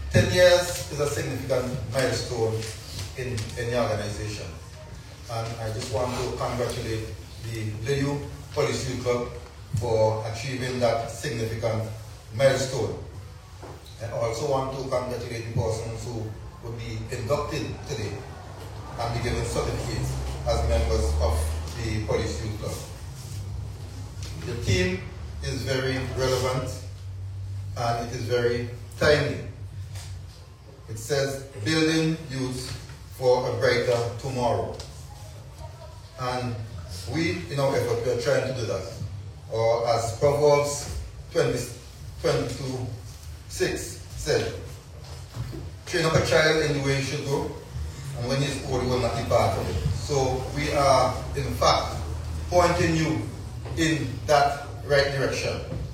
10 years is a significant milestone in the organization. And I just want to congratulate the Liu Police Youth Club for achieving that significant milestone. I also want to congratulate the persons who will be inducted today and be given certificates as members of the Police Youth Club. The theme is very relevant and it is very timely. It says, building youth for a brighter tomorrow. And we, in our effort, we are trying to do that. Or as Proverbs 22:6 said, train up a child in the way he should go, and when he is old, he will not depart from it. So we are, in fact, pointing you in that right direction.